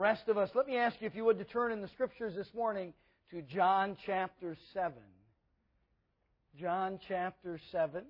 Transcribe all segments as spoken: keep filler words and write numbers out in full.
rest of us, let me ask you if you would to turn in the Scriptures this morning to John chapter seven. John chapter seven.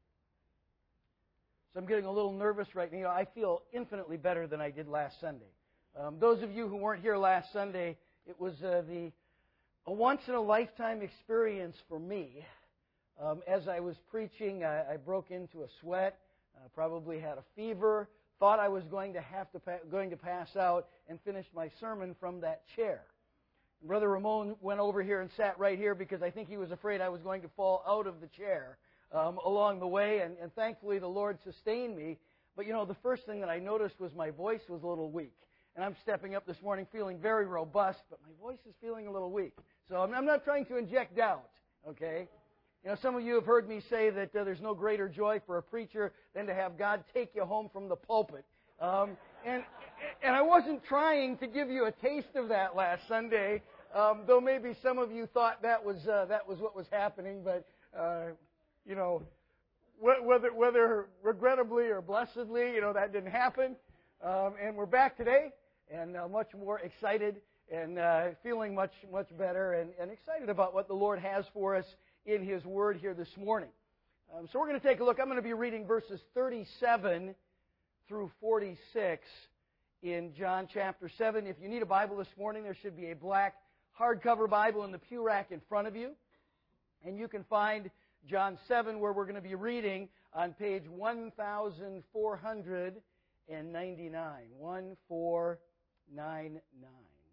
So I'm getting a little nervous right now. I feel infinitely better than I did last Sunday. Um, those of you who weren't here last Sunday, it was uh, the a once-in-a-lifetime experience for me. Um, as I was preaching, I, I broke into a sweat, uh, probably had a fever, thought I was going to have to pa- going to pass out, and finished my sermon from that chair. Brother Ramon went over here and sat right here because I think he was afraid I was going to fall out of the chair um, along the way, and, and thankfully the Lord sustained me. But you know, the first thing that I noticed was my voice was a little weak. And I'm stepping up this morning feeling very robust, but my voice is feeling a little weak. So I'm, I'm not trying to inject doubt, okay? You know, some of you have heard me say that uh, there's no greater joy for a preacher than to have God take you home from the pulpit. Um, and, and I wasn't trying to give you a taste of that last Sunday, um, though maybe some of you thought that was uh, that was what was happening. But uh, you know, whether whether regrettably or blessedly, you know, that didn't happen. Um, and we're back today, and uh, much more excited, and uh, feeling much much better, and, and excited about what the Lord has for us in His Word here this morning. Um, so we're going to take a look. I'm going to be reading verses thirty-seven through forty-six in John chapter seven. If you need a Bible this morning, there should be a black hardcover Bible in the pew rack in front of you. And you can find John seven, where we're going to be reading, on page one thousand four hundred ninety-nine. one four nine nine.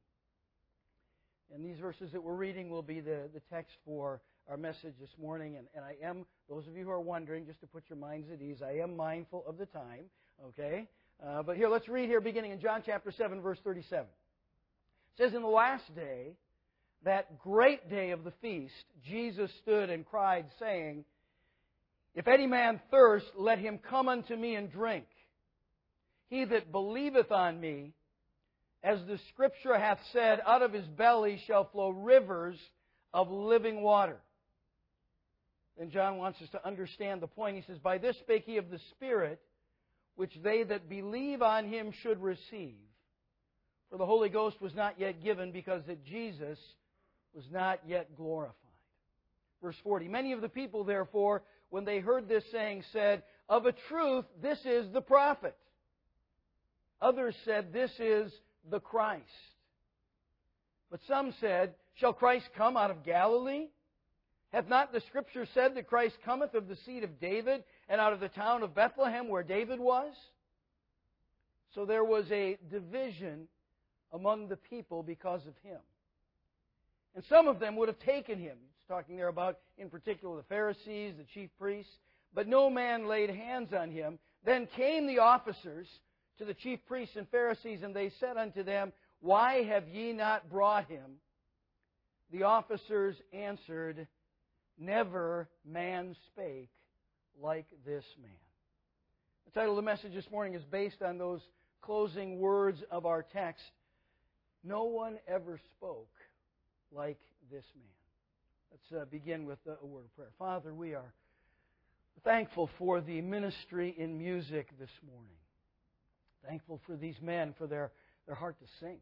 And these verses that we're reading will be the, the text for our message this morning. And, and I am, those of you who are wondering, just to put your minds at ease, I am mindful of the time. Okay? Uh, but here, let's read here, beginning in John chapter seven, verse thirty-seven. It says, "In the last day, that great day of the feast, Jesus stood and cried, saying, If any man thirst, let him come unto me and drink. He that believeth on me, as the Scripture hath said, out of his belly shall flow rivers of living water." Then John wants us to understand the point. He says, "By this spake he of the Spirit, which they that believe on him should receive. For the Holy Ghost was not yet given, because that Jesus was not yet glorified." Verse forty, "Many of the people, therefore, when they heard this saying, said, Of a truth, this is the prophet. Others said, This is the Christ. But some said, Shall Christ come out of Galilee? Hath not the Scripture said that Christ cometh of the seed of David, and out of the town of Bethlehem where David was?" So there was a division among the people because of him. And some of them would have taken him. He's talking there about, in particular, the Pharisees, the chief priests. But no man laid hands on him. Then came the officers to the chief priests and Pharisees, and they said unto them, Why have ye not brought him? The officers answered, Never man spake like this man. The title of the message this morning is based on those closing words of our text. No one ever spoke like this man. Let's uh, begin with a word of prayer. Father, we are thankful for the ministry in music this morning. Thankful for these men, for their, their heart to sing.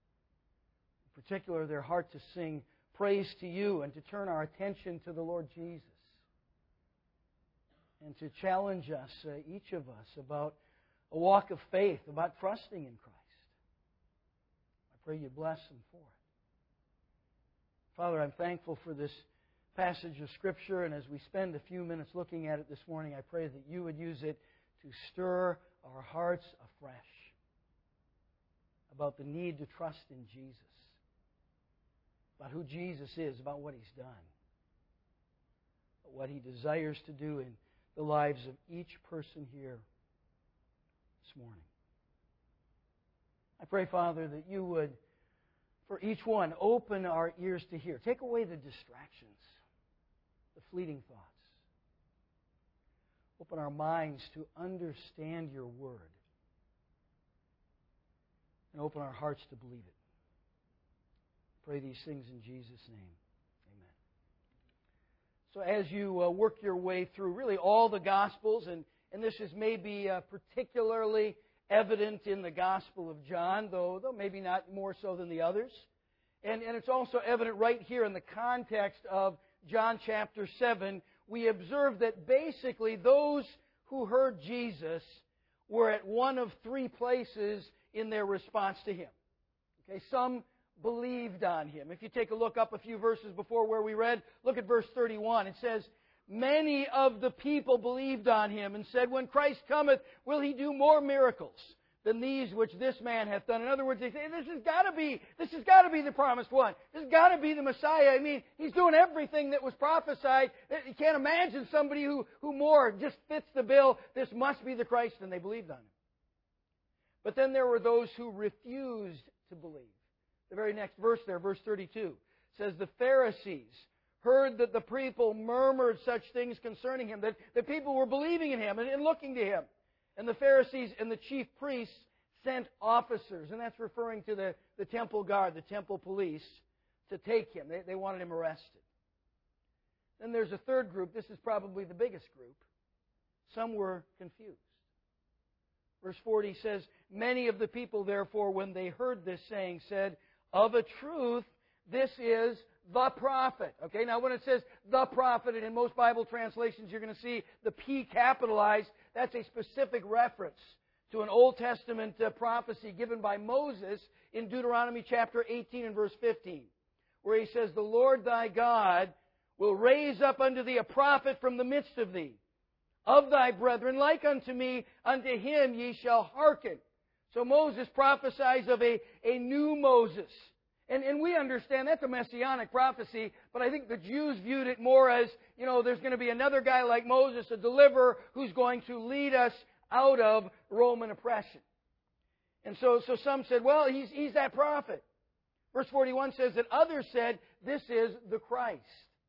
In particular, their heart to sing praise to you and to turn our attention to the Lord Jesus. And to challenge us, uh, each of us, about a walk of faith, about trusting in Christ. I pray you bless them for it. Father, I'm thankful for this passage of Scripture, and as we spend a few minutes looking at it this morning, I pray that you would use it to stir our hearts afresh about the need to trust in Jesus, about who Jesus is, about what He's done, about what He desires to do in the lives of each person here this morning. I pray, Father, that you would, for each one, open our ears to hear. Take away the distractions, the fleeting thoughts. Open our minds to understand your word. And open our hearts to believe it. Pray these things in Jesus' name. Amen. So as you uh, work your way through really all the Gospels, and, and this is maybe uh, particularly evident in the Gospel of John, though, though maybe not more so than the others. And, and it's also evident right here in the context of John chapter seven. We observe that basically those who heard Jesus were at one of three places in their response to Him. Okay, some believed on Him. If you take a look up a few verses before where we read, look at verse thirty-one. It says, "Many of the people believed on Him and said, When Christ cometh, will He do more miracles than these which this man hath done?" In other words, they say, this has got to be, this has got to be the promised one. This has got to be the Messiah. I mean, He's doing everything that was prophesied. You can't imagine somebody who, who more just fits the bill. This must be the Christ, and they believed on Him. But then there were those who refused to believe. The very next verse there, verse thirty-two, says, "The Pharisees heard that the people murmured such things concerning Him," that the people were believing in Him and, and looking to Him. And the Pharisees and the chief priests sent officers, and that's referring to the, the temple guard, the temple police, to take Him. They, they wanted Him arrested. Then there's a third group. This is probably the biggest group. Some were confused. Verse forty says, "Many of the people, therefore, when they heard this saying, said, Of a truth, this is the prophet." Okay, now when it says the prophet, and in most Bible translations you're going to see the P capitalized, that's a specific reference to an Old Testament uh, prophecy given by Moses in Deuteronomy chapter eighteen and verse fifteen, where he says, "The Lord thy God will raise up unto thee a prophet from the midst of thee, of thy brethren, like unto me, unto him ye shall hearken." So Moses prophesies of a, a new Moses. And, and we understand that's a messianic prophecy, but I think the Jews viewed it more as, you know, there's going to be another guy like Moses, a deliverer, who's going to lead us out of Roman oppression. And so, so some said, well, he's, he's that prophet. Verse forty-one says that others said, this is the Christ.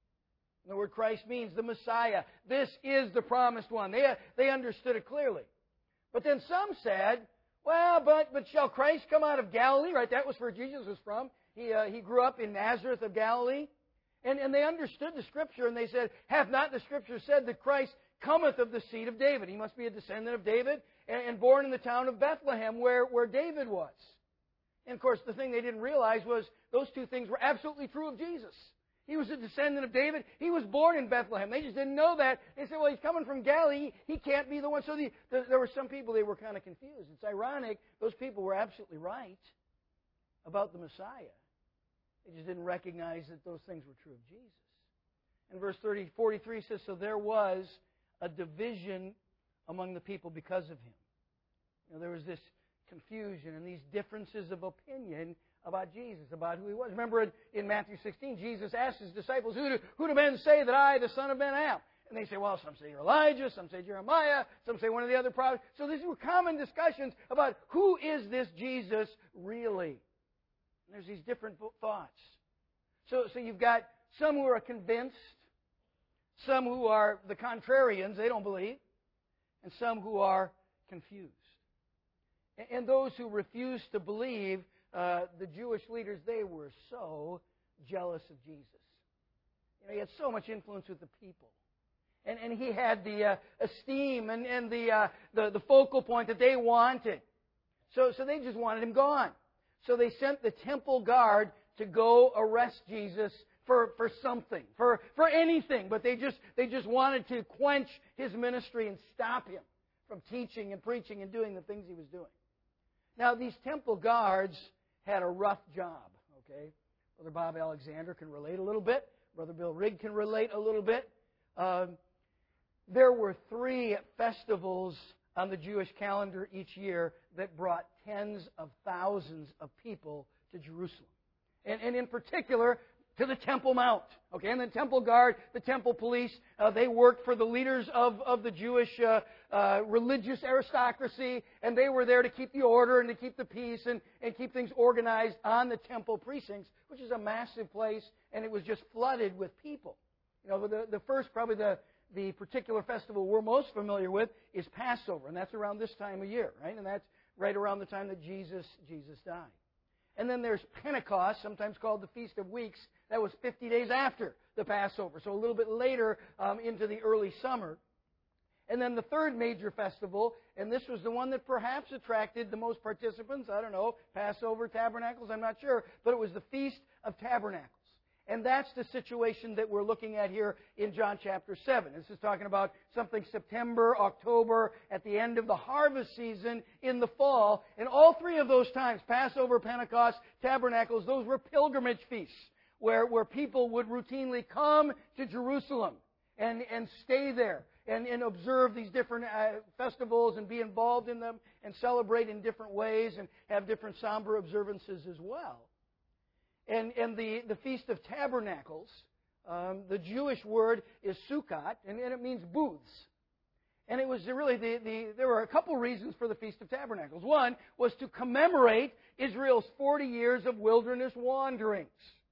And the word Christ means the Messiah. This is the promised one. They, they understood it clearly. But then some said, well, but, but shall Christ come out of Galilee? Right, that was where Jesus was from. He, uh, he grew up in Nazareth of Galilee. And, and they understood the Scripture, and they said, hath not the Scripture said that Christ cometh of the seed of David? He must be a descendant of David and, and born in the town of Bethlehem where, where David was. And of course, the thing they didn't realize was those two things were absolutely true of Jesus. He was a descendant of David. He was born in Bethlehem. They just didn't know that. They said, well, he's coming from Galilee. He can't be the one. So the, the, there were some people, they were kind of confused. It's ironic. Those people were absolutely right about the Messiah. They just didn't recognize that those things were true of Jesus. And verse thirty, forty-three says, so there was a division among the people because of him. You know, there was this confusion and these differences of opinion about Jesus, about who he was. Remember in, in Matthew sixteen, Jesus asked his disciples, who do, who do men say that I, the Son of Man, am? And they say, well, some say you're Elijah, some say Jeremiah, some say one of the other prophets. So these were common discussions about who is this Jesus really? And there's these different thoughts. So, so you've got some who are convinced, some who are the contrarians, they don't believe, and some who are confused. And those who refuse to believe, uh, the Jewish leaders, they were so jealous of Jesus. You know, he had so much influence with the people. And, and he had the uh, esteem and, and the, uh, the, the focal point that they wanted. So, so they just wanted him gone. So they sent the temple guard to go arrest Jesus for, for something, for, for anything. But they just, they just wanted to quench his ministry and stop him from teaching and preaching and doing the things he was doing. Now, these temple guards had a rough job, okay? Brother Bob Alexander can relate a little bit. Brother Bill Rigg can relate a little bit. Um, there were three festivals on the Jewish calendar each year that brought tens of thousands of people to Jerusalem. And, and in particular, to the Temple Mount. Okay, and the temple guard, the temple police, uh, they worked for the leaders of, of the Jewish uh, uh, religious aristocracy, and they were there to keep the order and to keep the peace and, and keep things organized on the temple precincts, which is a massive place, and it was just flooded with people. You know, the, the first, probably the, the particular festival we're most familiar with is Passover, and that's around this time of year, right? And that's right around the time that Jesus, Jesus died. And then there's Pentecost, sometimes called the Feast of Weeks. That was fifty days after the Passover, so a little bit later um, into the early summer. And then the third major festival, and this was the one that perhaps attracted the most participants, I don't know, Passover, Tabernacles, I'm not sure, but it was the Feast of Tabernacles. And that's the situation that we're looking at here in John chapter seven. This is talking about something September, October, at the end of the harvest season in the fall. And all three of those times, Passover, Pentecost, Tabernacles, those were pilgrimage feasts where, where people would routinely come to Jerusalem and, and stay there and, and observe these different uh, festivals and be involved in them and celebrate in different ways and have different somber observances as well. And, and the, the Feast of Tabernacles, um, the Jewish word is Sukkot, and, and it means booths. And it was really, the, the, there were a couple reasons for the Feast of Tabernacles. One was to commemorate Israel's forty years of wilderness wanderings.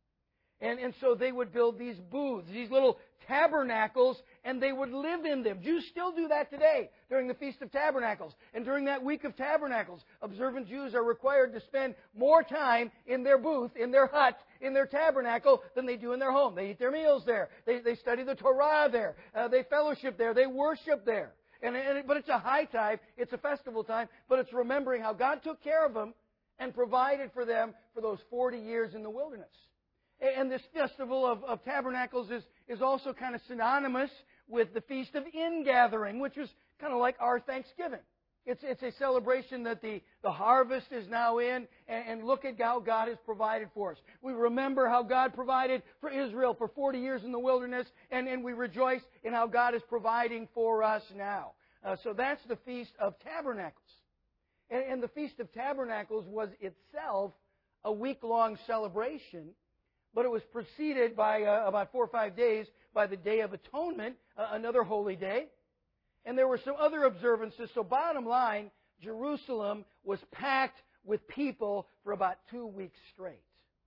And, and so they would build these booths, these little tabernacles, and they would live in them. Jews still do that today during the Feast of Tabernacles. And during that week of Tabernacles, observant Jews are required to spend more time in their booth, in their hut, in their tabernacle than they do in their home. They eat their meals there. They, they study the Torah there. Uh, they fellowship there. They worship there. And, and it, but it's a high time. It's a festival time. But it's remembering how God took care of them and provided for them for those forty years in the wilderness. And this festival of, of tabernacles is, is also kind of synonymous with the Feast of Ingathering, which is kind of like our Thanksgiving. It's, it's a celebration that the, the harvest is now in, and, and look at how God has provided for us. We remember how God provided for Israel for forty years in the wilderness, and, and we rejoice in how God is providing for us now. Uh, so that's the Feast of Tabernacles. And, and the Feast of Tabernacles was itself a week-long celebration, but it was preceded by uh, about four or five days by the Day of Atonement, uh, another holy day. And there were some other observances. So bottom line, Jerusalem was packed with people for about two weeks straight.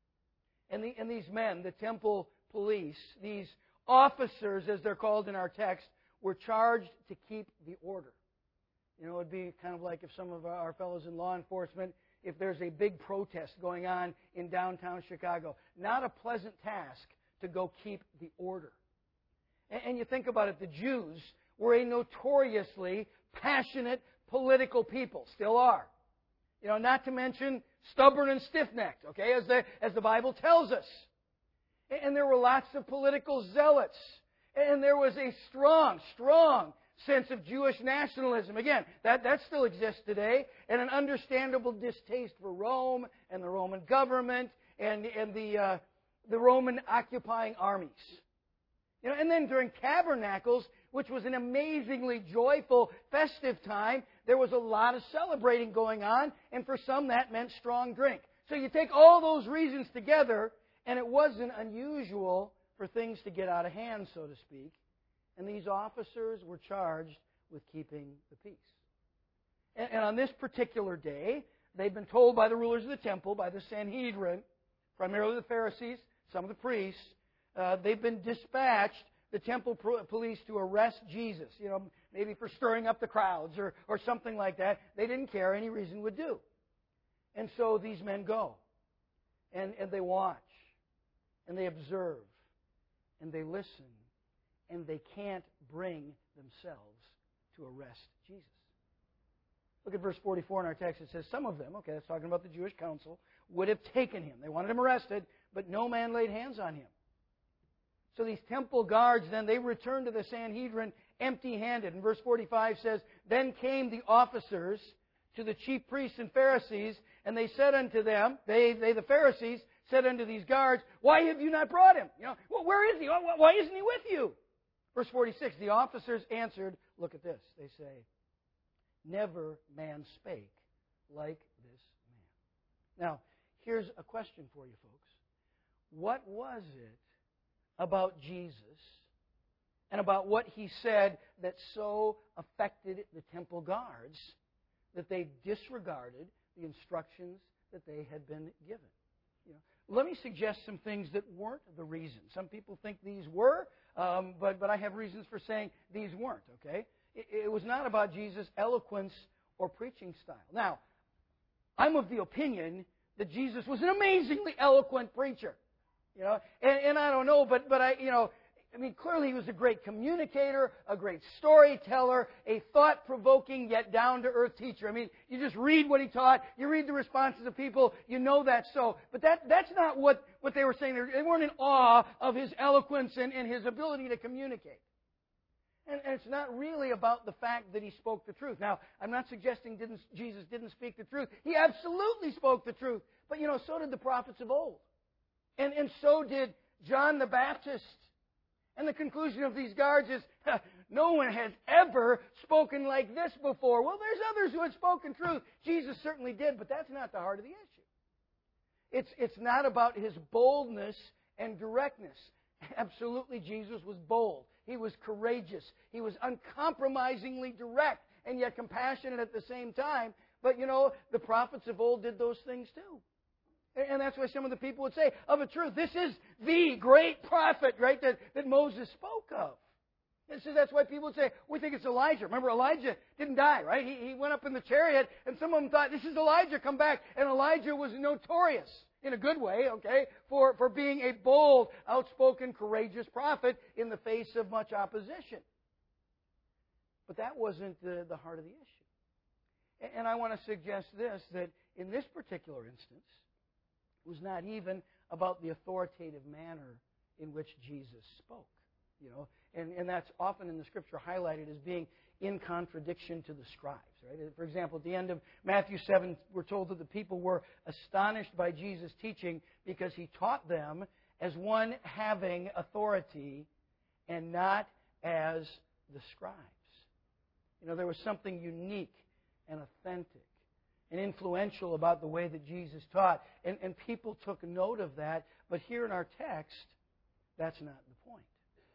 And, the, and these men, the temple police, these officers, as they're called in our text, were charged to keep the order. You know, it would be kind of like if some of our fellows in law enforcement, if there's a big protest going on in downtown Chicago. Not a pleasant task to go keep the order. And, and you think about it, the Jews were a notoriously passionate political people. Still are. You know, not to mention stubborn and stiff-necked, okay, as the, as the Bible tells us. And, and there were lots of political zealots. And there was a strong, strong sense of Jewish nationalism. Again, that, that still exists today. And an understandable distaste for Rome and the Roman government and, and the, uh, the Roman occupying armies. You know, and then during Tabernacles, which was an amazingly joyful, festive time, there was a lot of celebrating going on, and for some that meant strong drink. So you take all those reasons together, and it wasn't unusual for things to get out of hand, so to speak. And these officers were charged with keeping the peace. And, and on this particular day, they'd been told by the rulers of the temple, by the Sanhedrin, primarily the Pharisees, some of the priests, uh, they've been dispatched, the temple pro- police, to arrest Jesus, you know, maybe for stirring up the crowds or, or something like that. They didn't care. Any reason would do. And so these men go, and, and they watch, and they observe, and they listen, and they can't bring themselves to arrest Jesus. Look at verse forty-four in our text. It says, some of them, okay, that's talking about the Jewish council, would have taken him. They wanted him arrested, but no man laid hands on him. So these temple guards, then, they returned to the Sanhedrin empty-handed. And verse forty-five says, then came the officers to the chief priests and Pharisees, and they said unto them, they, they the Pharisees, said unto these guards, why have you not brought him? You know, well, where is he? Why isn't he with you? Verse forty-six, the officers answered, look at this, they say, never man spake like this man. Now, here's a question for you folks. What was it about Jesus and about what he said that so affected the temple guards that they disregarded the instructions that they had been given? You know, let me suggest some things that weren't the reason. Some people think these were, um, but, but I have reasons for saying these weren't, okay? It, it was not about Jesus' eloquence or preaching style. Now, I'm of the opinion that Jesus was an amazingly eloquent preacher. You know, and, and I don't know, but, but I, you know, I mean, clearly he was a great communicator, a great storyteller, a thought-provoking yet down-to-earth teacher. I mean, you just read what he taught, you read the responses of people, you know that's so. But that, that's not what, what they were saying. They weren't in awe of his eloquence and, and his ability to communicate. And, and it's not really about the fact that he spoke the truth. Now, I'm not suggesting didn't, Jesus didn't speak the truth. He absolutely spoke the truth. But, you know, so did the prophets of old. And, and so did John the Baptist. And the conclusion of these guards is, no one has ever spoken like this before. Well, there's others who have spoken truth. Jesus certainly did, but that's not the heart of the issue. It's, it's not about his boldness and directness. Absolutely, Jesus was bold. He was courageous. He was uncompromisingly direct and yet compassionate at the same time. But, you know, the prophets of old did those things too. And that's why some of the people would say, of a truth, this is the great prophet, right, that, that Moses spoke of. And so that's why people would say, we think it's Elijah. Remember, Elijah didn't die, right? He, he went up in the chariot, and some of them thought, this is Elijah, come back. And Elijah was notorious, in a good way, okay, for, for being a bold, outspoken, courageous prophet in the face of much opposition. But that wasn't the, the heart of the issue. And I want to suggest this, that in this particular instance, it was not even about the authoritative manner in which Jesus spoke. You know, and, and that's often in the Scripture highlighted as being in contradiction to the scribes. Right? For example, at the end of Matthew seven, we're told that the people were astonished by Jesus' teaching because he taught them as one having authority and not as the scribes. You know, there was something unique and authentic and influential about the way that Jesus taught. And, and people took note of that. But here in our text, that's not the point.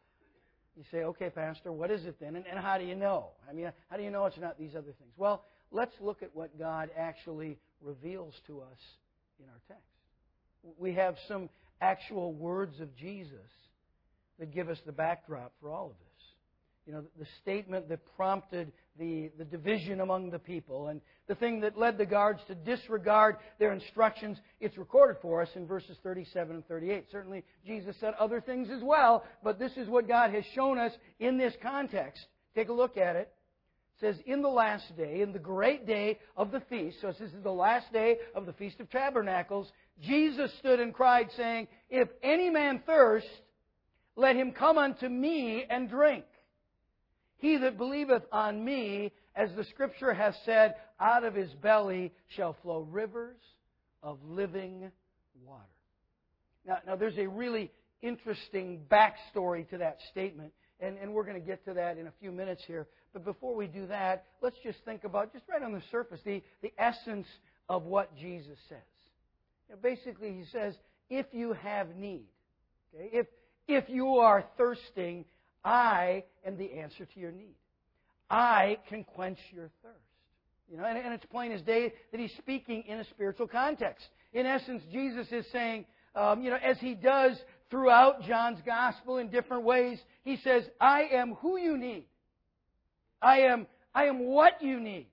You say, okay, Pastor, what is it then? And, and how do you know? I mean, how do you know it's not these other things? Well, let's look at what God actually reveals to us in our text. We have some actual words of Jesus that give us the backdrop for all of this. You know, the statement that prompted the, the division among the people and the thing that led the guards to disregard their instructions, it's recorded for us in verses thirty-seven and thirty-eight. Certainly, Jesus said other things as well, but this is what God has shown us in this context. Take a look at it. It says, in the last day, in the great day of the feast, so this is the last day of the Feast of Tabernacles, Jesus stood and cried, saying, if any man thirst, let him come unto me and drink. He that believeth on me, as the Scripture hath said, out of his belly shall flow rivers of living water. Now, now there's a really interesting backstory to that statement, and, and we're going to get to that in a few minutes here. But before we do that, let's just think about, just right on the surface, the, the essence of what Jesus says. You know, basically, he says, if you have need, okay, if, if you are thirsting, I am the answer to your need. I can quench your thirst. You know, and, and it's plain as day that he's speaking in a spiritual context. In essence, Jesus is saying, um, you know, as he does throughout John's Gospel in different ways, he says, I am who you need. I am, I am what you need.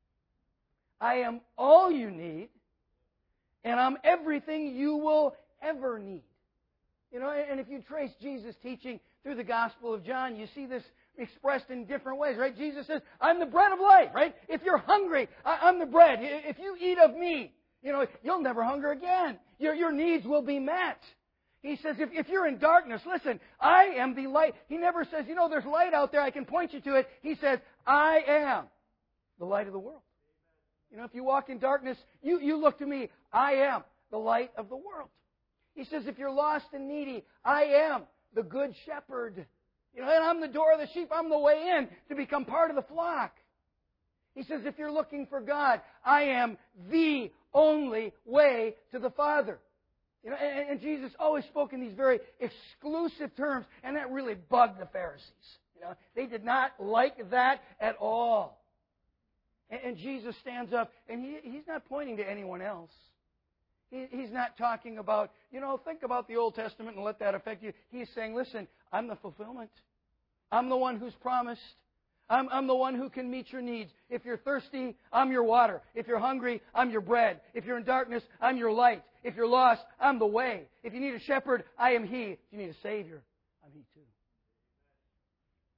I am all you need. And I'm everything you will ever need. You know, and if you trace Jesus' teaching through the Gospel of John, you see this expressed in different ways, right? Jesus says, I'm the bread of life, right? If you're hungry, I'm the bread. If you eat of me, you know, you'll never hunger again. Your, your needs will be met. He says, if, if you're in darkness, listen, I am the light. He never says, you know, there's light out there, I can point you to it. He says, I am the light of the world. You know, if you walk in darkness, you, you look to me, I am the light of the world. He says, if you're lost and needy, I am the good shepherd. You know, and I'm the door of the sheep. I'm the way in to become part of the flock. He says, if you're looking for God, I am the only way to the Father. You know, and, and Jesus always spoke in these very exclusive terms, and that really bugged the Pharisees. You know, they did not like that at all. And, and Jesus stands up, and he, he's not pointing to anyone else. He's not talking about, you know, think about the Old Testament and let that affect you. He's saying, listen, I'm the fulfillment. I'm the one who's promised. I'm, I'm the one who can meet your needs. If you're thirsty, I'm your water. If you're hungry, I'm your bread. If you're in darkness, I'm your light. If you're lost, I'm the way. If you need a shepherd, I am He. If you need a Savior, I'm He too.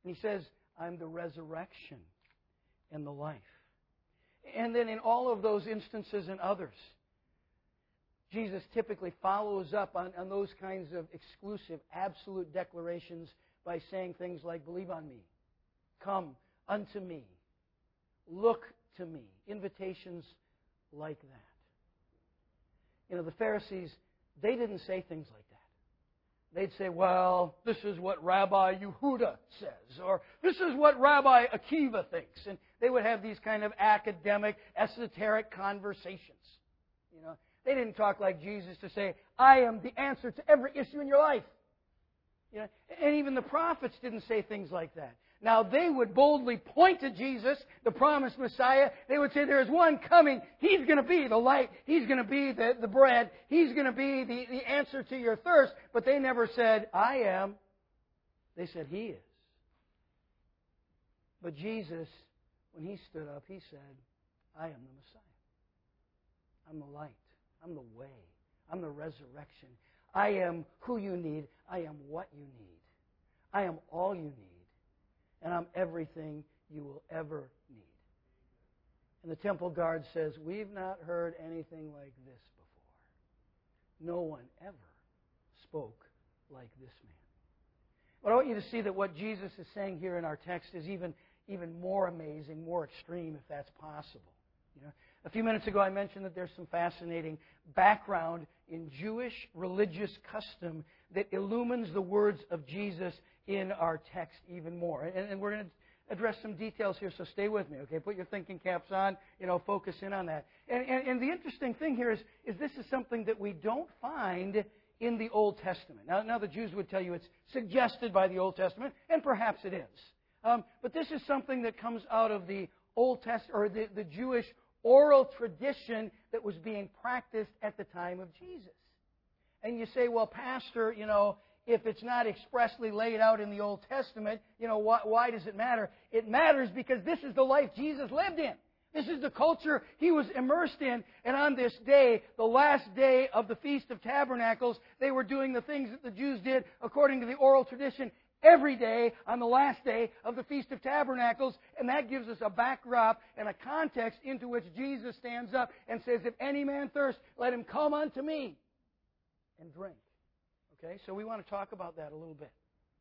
And He says, I'm the resurrection and the life. And then in all of those instances and others, Jesus typically follows up on, on those kinds of exclusive, absolute declarations by saying things like, believe on me, come unto me, look to me. Invitations like that. You know, the Pharisees, they didn't say things like that. They'd say, well, this is what Rabbi Yehuda says, or this is what Rabbi Akiva thinks. And they would have these kind of academic, esoteric conversations. You know, they didn't talk like Jesus to say, I am the answer to every issue in your life. You know, and even the prophets didn't say things like that. Now, they would boldly point to Jesus, the promised Messiah. They would say, there is one coming. He's going to be the light. He's going to be the, the bread. He's going to be the, the answer to your thirst. But they never said, I am. They said, He is. But Jesus, when He stood up, He said, I am the Messiah. I'm the light. I'm the way. I'm the resurrection. I am who you need. I am what you need. I am all you need. And I'm everything you will ever need. And the temple guard says, we've not heard anything like this before. No one ever spoke like this man. But I want you to see that what Jesus is saying here in our text is even, even more amazing, more extreme, if that's possible. You know, a few minutes ago I mentioned that there's some fascinating background in Jewish religious custom that illumines the words of Jesus in our text even more. And, and we're going to address some details here, so stay with me, okay? Put your thinking caps on, you know, focus in on that. And, and, and the interesting thing here is, is this is something that we don't find in the Old Testament. Now, now the Jews would tell you it's suggested by the Old Testament, and perhaps it is. Um, but this is something that comes out of the Old Testament, or the, the Jewish oral tradition that was being practiced at the time of Jesus. And you say, well, Pastor, you know, if it's not expressly laid out in the Old Testament, you know, why, why does it matter? It matters because this is the life Jesus lived in. This is the culture He was immersed in. And on this day, the last day of the Feast of Tabernacles, they were doing the things that the Jews did according to the oral tradition every day on the last day of the Feast of Tabernacles. And that gives us a backdrop and a context into which Jesus stands up and says, if any man thirst, let him come unto me and drink. Okay, so we want to talk about that a little bit.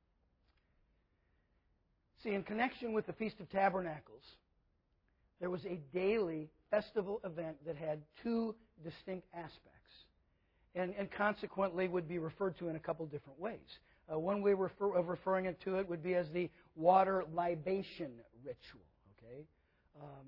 See, in connection with the Feast of Tabernacles, there was a daily festival event that had two distinct aspects, and, and consequently would be referred to in a couple different ways. Uh, one way refer, of referring it to it would be as the water libation ritual. Okay, um,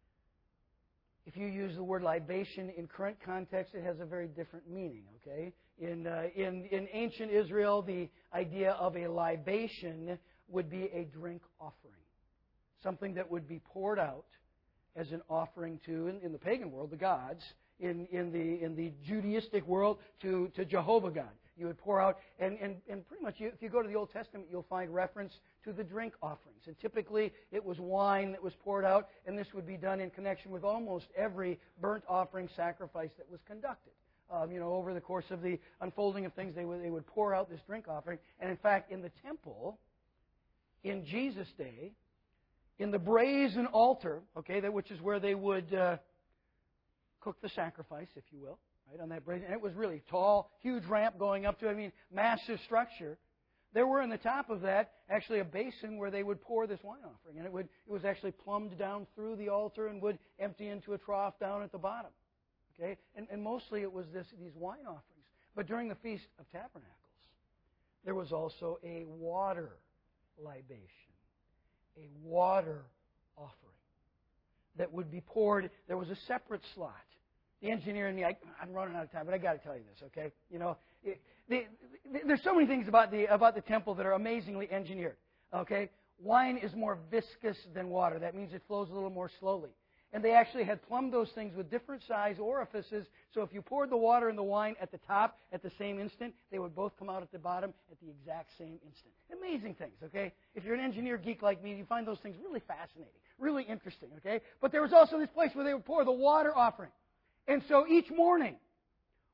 if you use the word libation in current context, it has a very different meaning. Okay. In, uh, in, in ancient Israel, the idea of a libation would be a drink offering. Something that would be poured out as an offering to, in, in the pagan world, the gods. In, in, the, in the Judaistic world, to, to Jehovah God. You would pour out, and, and, and pretty much you, if you go to the Old Testament, you'll find reference to the drink offerings. And typically, it was wine that was poured out, and this would be done in connection with almost every burnt offering sacrifice that was conducted. Um, you know, over the course of the unfolding of things, they would, they would pour out this drink offering. And in fact, in the temple, in Jesus' day, in the brazen altar, okay, that which is where they would uh, cook the sacrifice, if you will, right, on that brazen, and it was really tall, huge ramp going up to, I mean, massive structure. There were in the top of that actually a basin where they would pour this wine offering, and it would it was actually plumbed down through the altar and would empty into a trough down at the bottom. Okay? And, and mostly it was this, these wine offerings. But during the Feast of Tabernacles, there was also a water libation, a water offering that would be poured. There was a separate slot. The engineer and me, I, I'm running out of time, but I got to tell you this, okay? You know, it, the, the, there's so many things about the about the temple that are amazingly engineered. Okay, wine is more viscous than water. That means it flows a little more slowly. And they actually had plumbed those things with different size orifices, so if you poured the water and the wine at the top at the same instant, they would both come out at the bottom at the exact same instant. Amazing things, okay? If you're an engineer geek like me, you find those things really fascinating, really interesting, okay? But there was also this place where they would pour the water offering. And so each morning,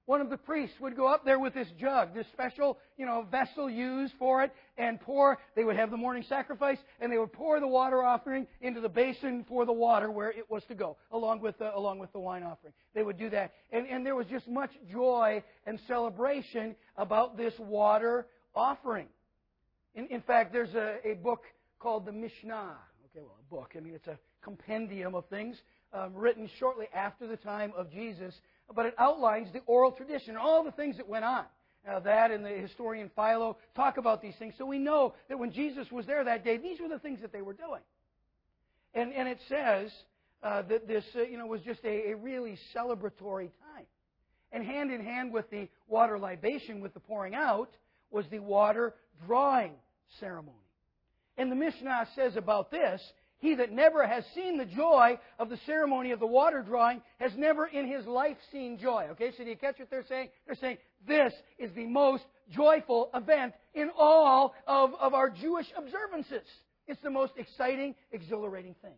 One of the priests would go up there with this jug, this special, you know, vessel used for it, and pour. They would have the morning sacrifice, and they would pour the water offering into the basin for the water where it was to go, along with the, along with the wine offering. They would do that. And, and there was just much joy and celebration about this water offering. In, in fact, there's a, a book called the Mishnah. Okay, well, a book. I mean, it's a compendium of things um, written shortly after the time of Jesus. But it outlines the oral tradition, all the things that went on. Uh, that and the historian Philo talk about these things. So we know that when Jesus was there that day, these were the things that they were doing. And, and it says uh, that this uh, you know, was just a, a really celebratory time. And hand in hand with the water libation, with the pouring out, was the water drawing ceremony. And the Mishnah says about this, he that never has seen the joy of the ceremony of the water drawing has never in his life seen joy. Okay, so do you catch what they're saying? They're saying this is the most joyful event in all of, of our Jewish observances. It's the most exciting, exhilarating thing.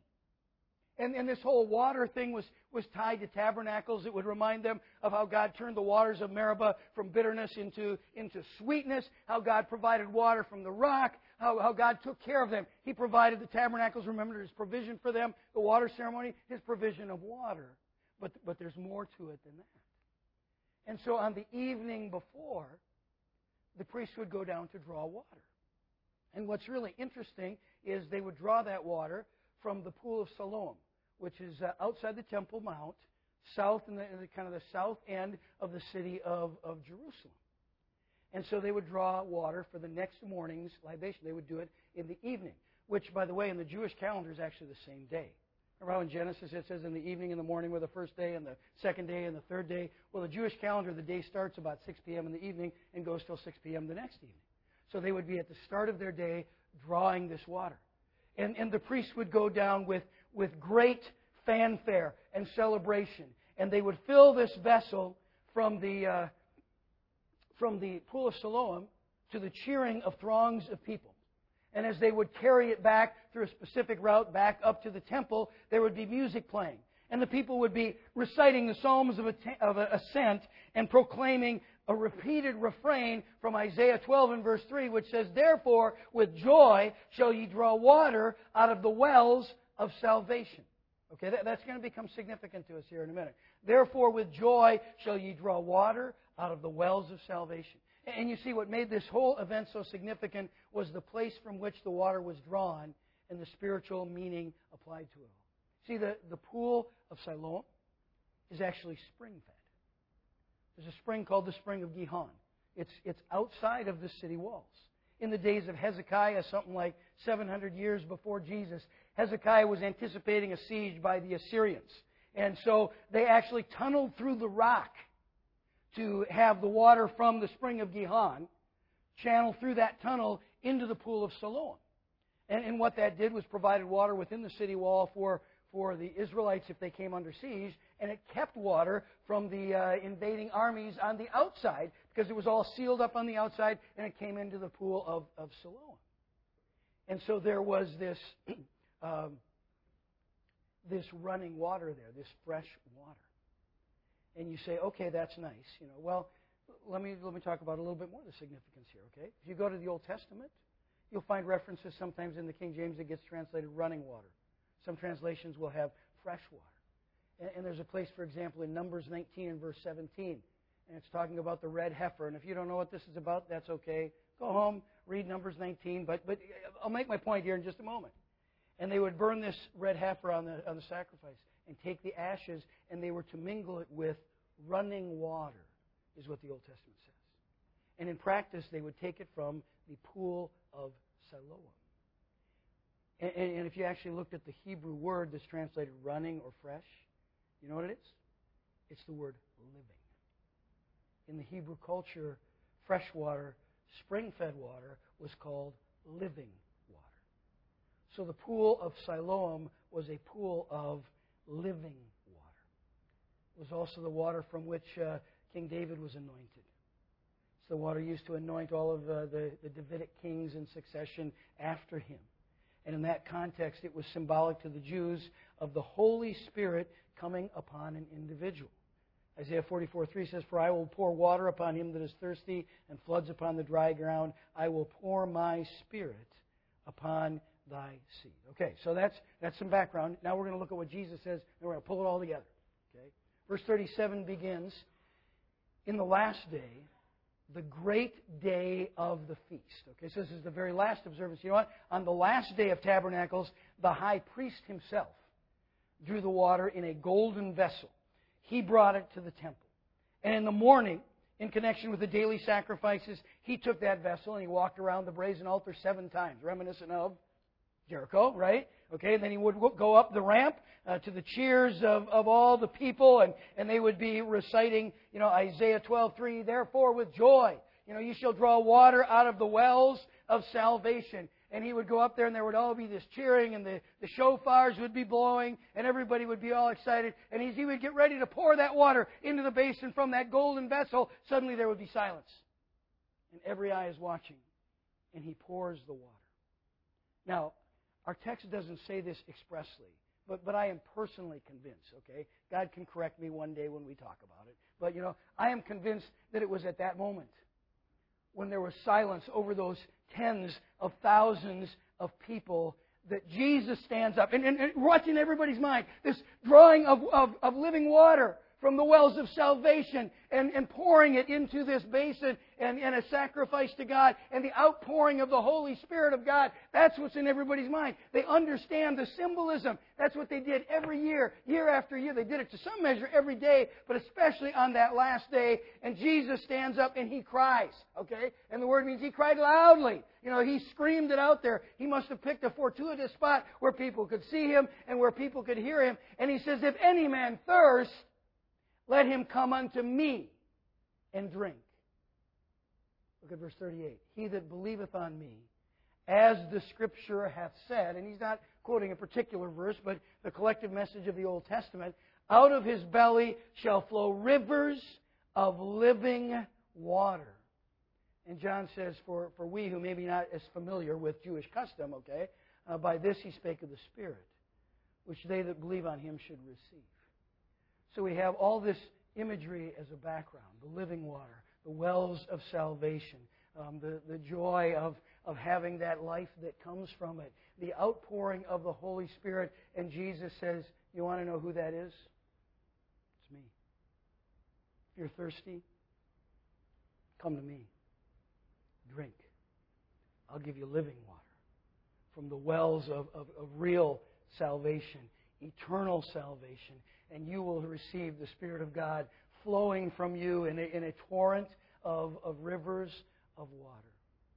And, and this whole water thing was, was tied to tabernacles. It would remind them of how God turned the waters of Meribah from bitterness into, into sweetness, how God provided water from the rock, how, how God took care of them. He provided the tabernacles, remember His provision for them, the water ceremony, His provision of water. But, but there's more to it than that. And so on the evening before, the priest would go down to draw water. And what's really interesting is they would draw that water from the pool of Siloam, which is uh, outside the Temple Mount, south in the, in the kind of the south end of the city of, of Jerusalem. And so they would draw water for the next morning's libation. They would do it in the evening, which, by the way, in the Jewish calendar is actually the same day. Remember how in Genesis it says in the evening and the morning were the first day, and the second day and the third day? Well, the Jewish calendar, the day starts about six p.m. in the evening and goes till six p.m. the next evening. So they would be at the start of their day drawing this water. And, and the priests would go down with, with great fanfare and celebration. And they would fill this vessel from the, uh, from the pool of Siloam to the cheering of throngs of people. And as they would carry it back through a specific route back up to the temple, there would be music playing. And the people would be reciting the Psalms of, of Ascent and proclaiming a repeated refrain from Isaiah twelve and verse three, which says, "Therefore, with joy shall ye draw water out of the wells of salvation." Okay, that, that's going to become significant to us here in a minute. "Therefore, with joy shall ye draw water out of the wells of salvation." And you see, what made this whole event so significant was the place from which the water was drawn and the spiritual meaning applied to it all. See, the, the pool of Siloam is actually spring-fed. There's a spring called the Spring of Gihon. It's, it's outside of the city walls. In the days of Hezekiah, something like seven hundred years before Jesus, Hezekiah was anticipating a siege by the Assyrians. And so they actually tunneled through the rock to have the water from the Spring of Gihon channel through that tunnel into the pool of Siloam. And, and what that did was provided water within the city wall for, for the Israelites if they came under siege, and it kept water from the uh, invading armies on the outside because it was all sealed up on the outside, and it came into the pool of, of Siloam. And so there was this, um, this running water there, this fresh water. And you say, okay, that's nice. You know, well, let me let me talk about a little bit more of the significance here, okay? If you go to the Old Testament, you'll find references sometimes in the King James that gets translated running water. Some translations will have fresh water. And, and there's a place, for example, in Numbers nineteen and verse seventeen, and it's talking about the red heifer. And if you don't know what this is about, that's okay. Go home, read Numbers nineteen. But but I'll make my point here in just a moment. And they would burn this red heifer on the on the sacrifice and take the ashes, and they were to mingle it with running water, is what the Old Testament says. And in practice, they would take it from the pool of Siloam. And, and, and if you actually looked at the Hebrew word that's translated running or fresh, you know what it is? It's the word living. In the Hebrew culture, fresh water, spring-fed water, was called living water. So the pool of Siloam was a pool of living water. It was also the water from which uh, King David was anointed. It's the water used to anoint all of uh, the, the Davidic kings in succession after him. And in that context, it was symbolic to the Jews of the Holy Spirit coming upon an individual. Isaiah forty-four three says, For I will pour water upon him that is thirsty, and floods upon the dry ground. I will pour my Spirit upon thy seed. Okay, so that's that's some background. Now we're going to look at what Jesus says, and we're going to pull it all together. Okay, verse thirty-seven begins, In the last day, the great day of the feast. Okay, so this is the very last observance. You know what? On the last day of Tabernacles, the high priest himself drew the water in a golden vessel. He brought it to the temple. And in the morning, in connection with the daily sacrifices, he took that vessel and he walked around the brazen altar seven times, reminiscent of Jericho, right? Okay, and then he would go up the ramp uh, to the cheers of, of all the people, and, and they would be reciting, you know, Isaiah twelve three, Therefore with joy, you know, you shall draw water out of the wells of salvation. And he would go up there, and there would all be this cheering, and the, the shofars would be blowing, and everybody would be all excited. And as he would get ready to pour that water into the basin from that golden vessel, suddenly there would be silence. And every eye is watching. And he pours the water. Now, our text doesn't say this expressly, but, but I am personally convinced, okay? God can correct me one day when we talk about it. But, you know, I am convinced that it was at that moment when there was silence over those tens of thousands of people that Jesus stands up. And, and, and what's in everybody's mind? This drawing of, of, of living water from the wells of salvation and, and pouring it into this basin and, and a sacrifice to God and the outpouring of the Holy Spirit of God. That's what's in everybody's mind. They understand the symbolism. That's what they did every year, year after year. They did it to some measure every day, but especially on that last day. And Jesus stands up and He cries, okay? And the word means He cried loudly. You know, He screamed it out there. He must have picked a fortuitous spot where people could see Him and where people could hear Him. And He says, If any man thirst, let him come unto me and drink. Look at verse thirty-eight. He that believeth on me, as the Scripture hath said, and he's not quoting a particular verse, but the collective message of the Old Testament, out of his belly shall flow rivers of living water. And John says, for, for we who may be not as familiar with Jewish custom, okay, uh, by this he spake of the Spirit, which they that believe on him should receive. So we have all this imagery as a background, the living water, the wells of salvation, um, the, the joy of, of having that life that comes from it, the outpouring of the Holy Spirit. And Jesus says, you want to know who that is? It's me. If you're thirsty, come to me. Drink. I'll give you living water from the wells of, of, of real salvation, eternal salvation. And you will receive the Spirit of God flowing from you in a, in a torrent of, of rivers of water.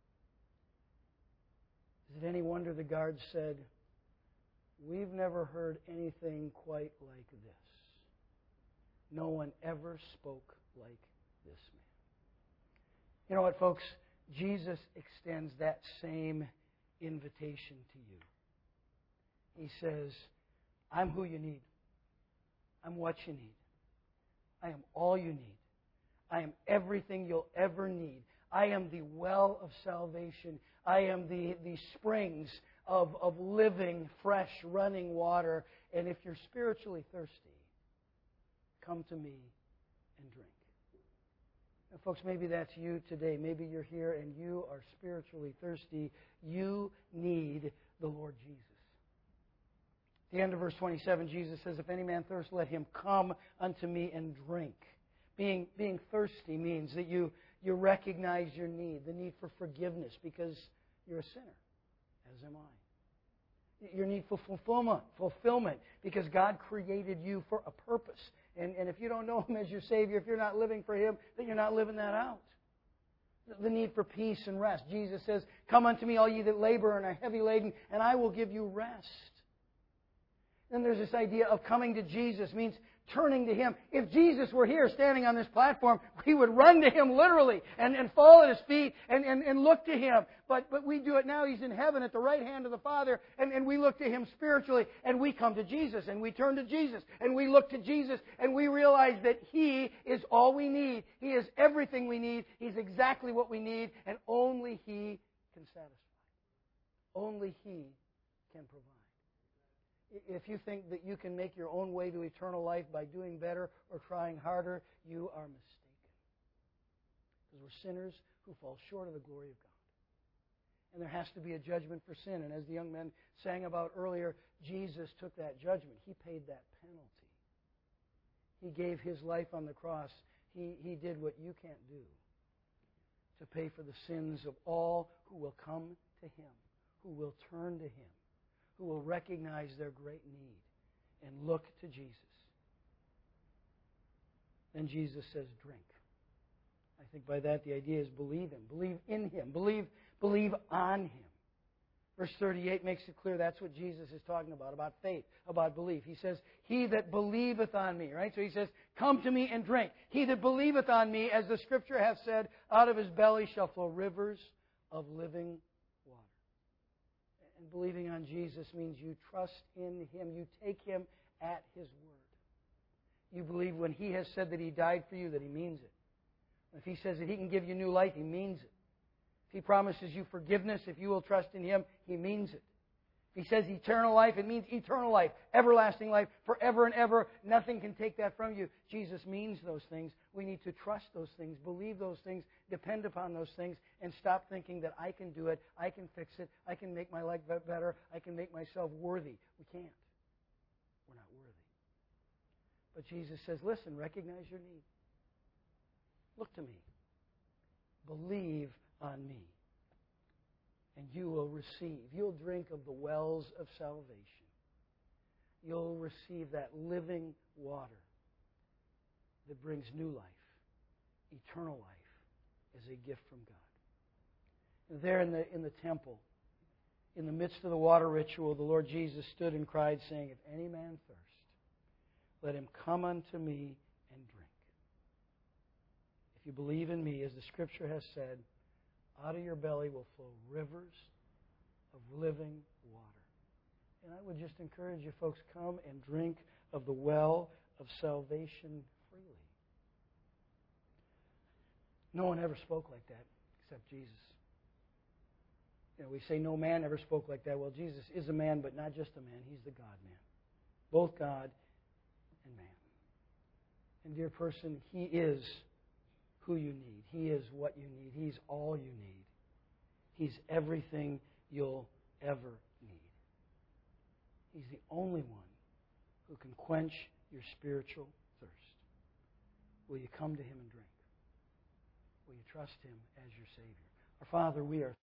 Is it any wonder the guards said, we've never heard anything quite like this. No one ever spoke like this man. You know what, folks? Jesus extends that same invitation to you. He says, I'm who you need. I'm what you need. I am all you need. I am everything you'll ever need. I am the well of salvation. I am the, the springs of, of living, fresh, running water. And if you're spiritually thirsty, come to me and drink. Now, folks, maybe that's you today. Maybe you're here and you are spiritually thirsty. You need the Lord Jesus. At the end of verse twenty-seven, Jesus says, If any man thirst, let him come unto me and drink. Being, being thirsty means that you, you recognize your need, the need for forgiveness, because you're a sinner, as am I. Your need for fulfillment, fulfillment because God created you for a purpose. And, and if you don't know Him as your Savior, if you're not living for Him, then you're not living that out. The need for peace and rest. Jesus says, Come unto me, all ye that labor and are heavy laden, and I will give you rest. Then there's this idea of coming to Jesus, means turning to Him. If Jesus were here standing on this platform, we would run to Him literally and, and fall at His feet and, and, and look to Him. But, but we do it now. He's in heaven at the right hand of the Father, and, and we look to Him spiritually, and we come to Jesus, and we turn to Jesus, and we look to Jesus, and we realize that He is all we need. He is everything we need. He's exactly what we need, and only He can satisfy. Only He can provide. If you think that you can make your own way to eternal life by doing better or trying harder, you are mistaken. Because we're sinners who fall short of the glory of God. And there has to be a judgment for sin. And as the young men sang about earlier, Jesus took that judgment. He paid that penalty. He gave His life on the cross. He, he did what you can't do to pay for the sins of all who will come to Him, who will turn to Him, who will recognize their great need and look to Jesus. Then Jesus says, drink. I think by that the idea is believe Him, believe in Him, believe, believe on Him. Verse thirty-eight makes it clear that's what Jesus is talking about, about faith, about belief. He says, He that believeth on me, right? So He says, come to me and drink. He that believeth on me, as the Scripture hath said, out of his belly shall flow rivers of living water. And believing on Jesus means you trust in Him. You take Him at His word. You believe when He has said that He died for you, that He means it. If He says that He can give you new life, He means it. If He promises you forgiveness, if you will trust in Him, He means it. If He says eternal life, it means eternal life, everlasting life, forever and ever. Nothing can take that from you. Jesus means those things. We need to trust those things, believe those things, depend upon those things, and stop thinking that I can do it, I can fix it, I can make my life better, I can make myself worthy. We can't. We're not worthy. But Jesus says, listen, recognize your need. Look to me. Believe on me. And you will receive. You'll drink of the wells of salvation. You'll receive that living water that brings new life, eternal life, as a gift from God. And there in the, in the temple, in the midst of the water ritual, the Lord Jesus stood and cried, saying, if any man thirst, let him come unto me and drink. If you believe in me, as the Scripture has said, out of your belly will flow rivers of living water. And I would just encourage you folks, come and drink of the well of salvation freely. No one ever spoke like that except Jesus. You know, we say no man ever spoke like that. Well, Jesus is a man, but not just a man. He's the God-man. Both God and man. And dear person, He is who you need. He is what you need. He's all you need. He's everything you'll ever need. He's the only one who can quench your spiritual thirst. Will you come to Him and drink? Will you trust Him as your Savior? Our Father, we are